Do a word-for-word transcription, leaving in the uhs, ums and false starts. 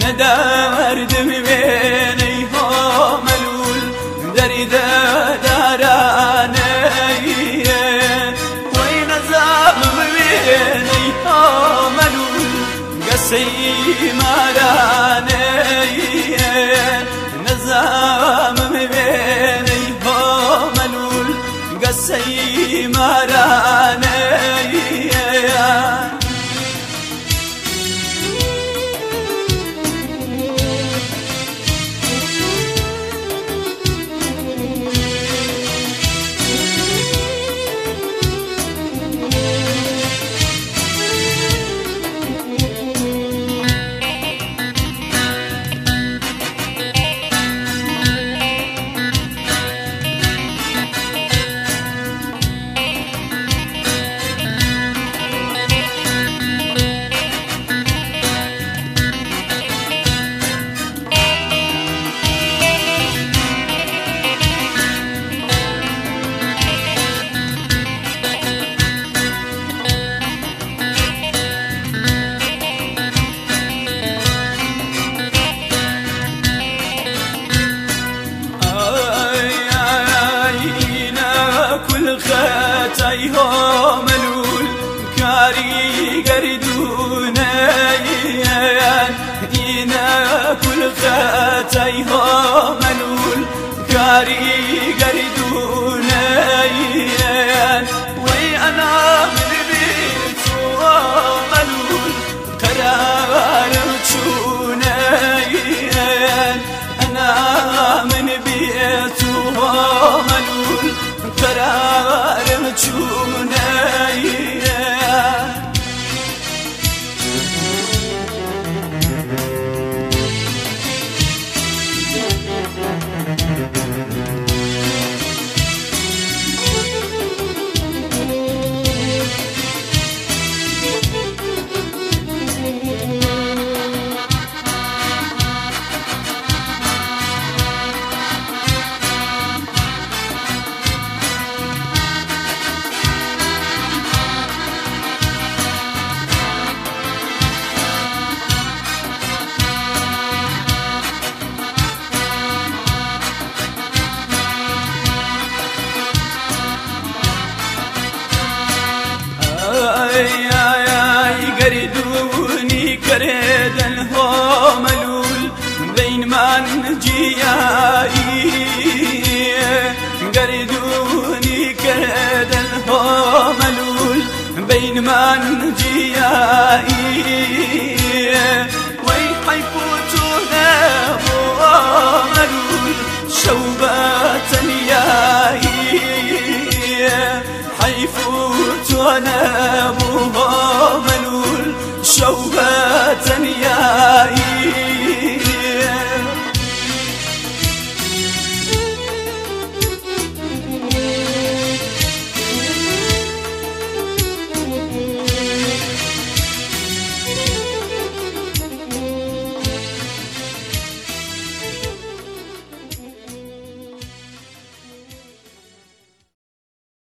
لدرد ببيني هو ملول درد داراني وين زام ببيني هو ملول قسي ماراني نزام ببيني هو ملول قسي ماراني خاتيهم ملول كاري قردوني إنا كل خاتيهم ملول كاري قردوني وي أنا من بيت ملول قرار تشوني أنا من بيت ملول قرار تشوني قردوني كريد الهو ملول بين من جيائي قردوني كريد الهو ملول بين من جيائي ويحيفوتونا هو ملول شوبا